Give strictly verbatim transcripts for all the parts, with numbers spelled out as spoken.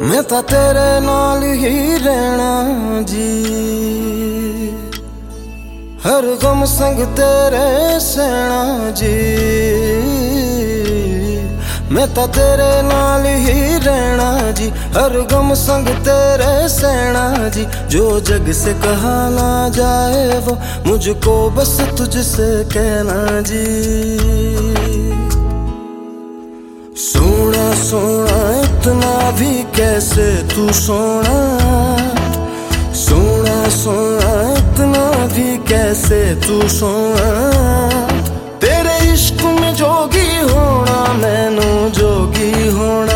मैं तां तेरे नाल ही रहना जी, हर गम संग तेरे सहना जी। मैं तां तेरे नाल ही रहना जी, हर गम संग तेरे सहना जी। जो जग से कहा ना जाए वो मुझको बस तुझसे कहना जी। सोना सोना इतना भी कैसे तू सोना, सोना सोना इतना भी कैसे तू सोना। तेरे इश्क में जोगी होना मैनू जोगी होना।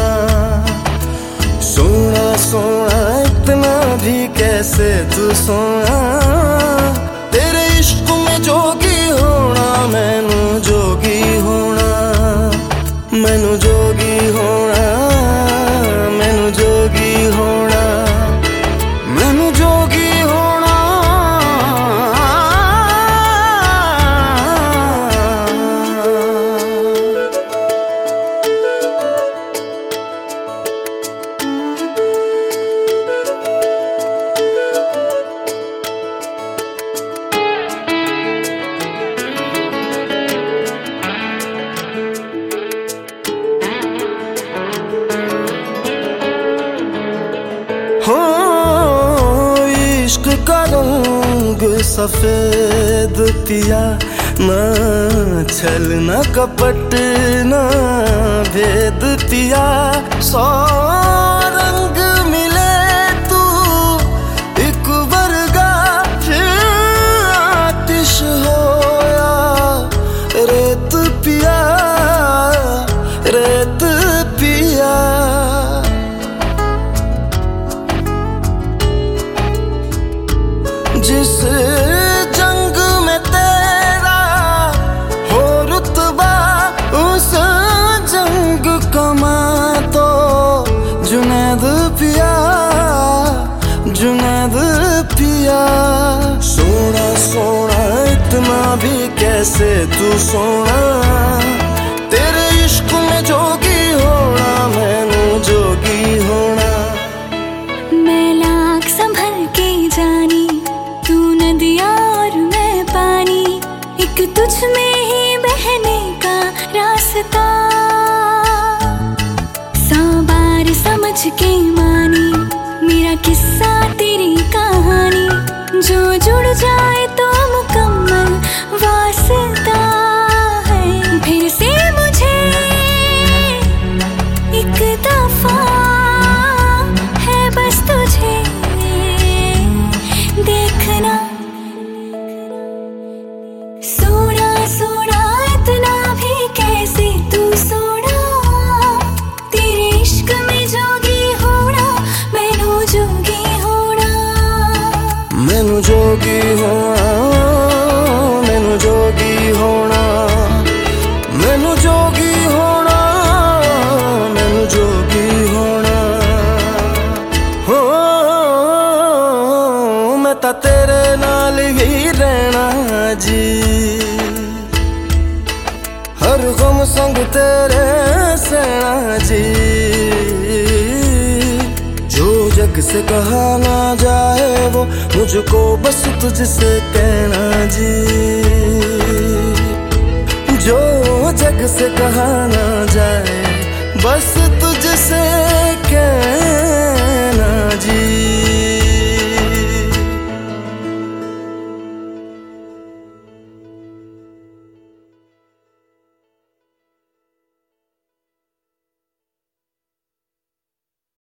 सोना सोना इतना भी कैसे तू सोना। तेरे इश्क में जोगी होना मैनू जोगी होना। मैनू जोगी होना, मैनू जोगी होना, मैनू जोगी होना। हो इश्क का रंग सफेद पिया, ना छल ना कपट ना भेद पिया। सौ रंग मिले तू एक वर्गा, फिर आतिश होया रेत पिया, रेत पिया। जिस जंग में तेरा हो रुतबा, उस जंग कमा तो जुनैद पिया, जुनैद पिया। सोना सोना इतना भी कैसे तू सोना। तेरे इश्क में जोगी होना मैनू जोगी होना। मैं लाख संभल के जानी, तू नदिया और मैं पानी, एक तुझ में ही बहने का रास्ता। सौ बार समझ के मानी मेरा किस्सा तेरी कहानी, जो जुड़ जाए तो मुकम्मल वास्ता है। फिर से मुझे एक दफा है बस तुझे देखना। सोना सोना इतना भी कैसे तू सोना। तेरे इश्क में जोगी होना मैनू जोगी होना। मैनू जोगी होना, मैनू जोगी होना, मैनू जोगी होना, मैनू जोगी होना। हो मैं तां तेरे नाल ही रहना जी, हर गम संग तेरे सहना जी। जो जग से कहा ना जाए वो मुझको बस तुझसे कहना जी। जो जग से कहा ना जाए बस